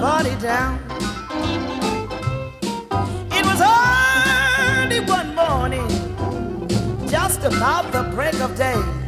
party down. It was early one morning, just about the break of day.